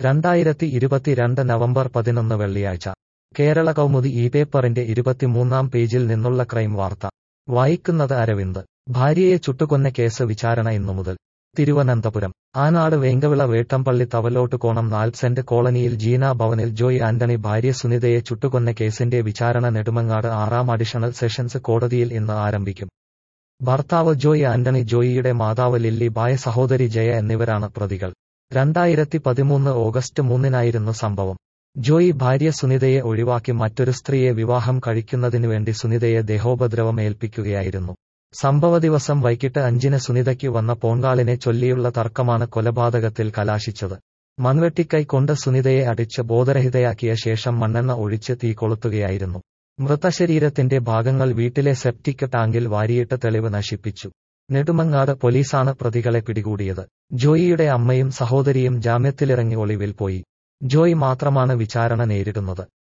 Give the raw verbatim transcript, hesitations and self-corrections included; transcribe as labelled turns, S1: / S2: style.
S1: രണ്ടായിരത്തി ഇരുപത്തിരണ്ട് നവംബർ പതിനൊന്ന് വെള്ളിയാഴ്ച കേരള കൗമുദി ഈ പേപ്പറിന്റെ ഇരുപത്തിമൂന്നാം പേജിൽ നിന്നുള്ള ക്രൈം വാർത്ത വായിക്കുന്നത് അരവിന്ദ്. ഭാര്യയെ ചുട്ടുകൊന്ന കേസ് വിചാരണ ഇന്നു മുതൽ. തിരുവനന്തപുരം ആനാട് വേങ്കവിള വേട്ടംപള്ളി തവലോട്ടുകോണം നാൽസെന്റ് കോളനിയിൽ ജീന ഭവനിൽ ജോയ് ആന്റണി ഭാര്യ സുനിതയെ ചുട്ടുകൊന്ന കേസിന്റെ വിചാരണ നെടുമങ്ങാട് ആറാം അഡീഷണൽ സെഷൻസ് കോടതിയിൽ ഇന്ന് ആരംഭിക്കും. ഭർത്താവ് ജോയ് ആന്റണി, ജോയിയുടെ മാതാവ് ലില്ലി ബായ്, സഹോദരി ജയ എന്നിവരാണ് പ്രതികൾ. രണ്ടായിരത്തി പതിമൂന്ന് ഓഗസ്റ്റ് മൂന്നിനായിരുന്നു സംഭവം. ജോയി ഭാര്യ സുനിതയെ ഒഴിവാക്കി മറ്റൊരു സ്ത്രീയെ വിവാഹം കഴിക്കുന്നതിനുവേണ്ടി സുനിതയെ ദേഹോപദ്രവം ഏൽപ്പിക്കുകയായിരുന്നു. സംഭവ ദിവസം വൈകിട്ട് അഞ്ചിന് സുനിതയ്ക്ക് വന്ന പോൺകാളിനെ ചൊല്ലിയുള്ള തർക്കമാണ് കൊലപാതകത്തിൽ കലാശിച്ചത്. മൺവെട്ടിക്കൈ കൊണ്ട് സുനിതയെ അടിച്ച് ബോധരഹിതയാക്കിയ ശേഷം മണ്ണെണ്ണ ഒഴിച്ച് തീ കൊളുത്തുകയായിരുന്നു. മൃതശരീരത്തിന്റെ ഭാഗങ്ങൾ വീട്ടിലെ സെപ്റ്റിക് ടാങ്കിൽ വാരിയിട്ട് തെളിവ് നശിപ്പിച്ചു. നെടുമങ്ങാട് പോലീസാണ് പ്രതികളെ പിടികൂടിയത്. ജോയിയുടെ അമ്മയും സഹോദരിയും ജാമ്യത്തിലിറങ്ങി ഒളിവിൽ പോയി. ജോയ് മാത്രമാണ് വിചാരണ നേരിടുന്നത്.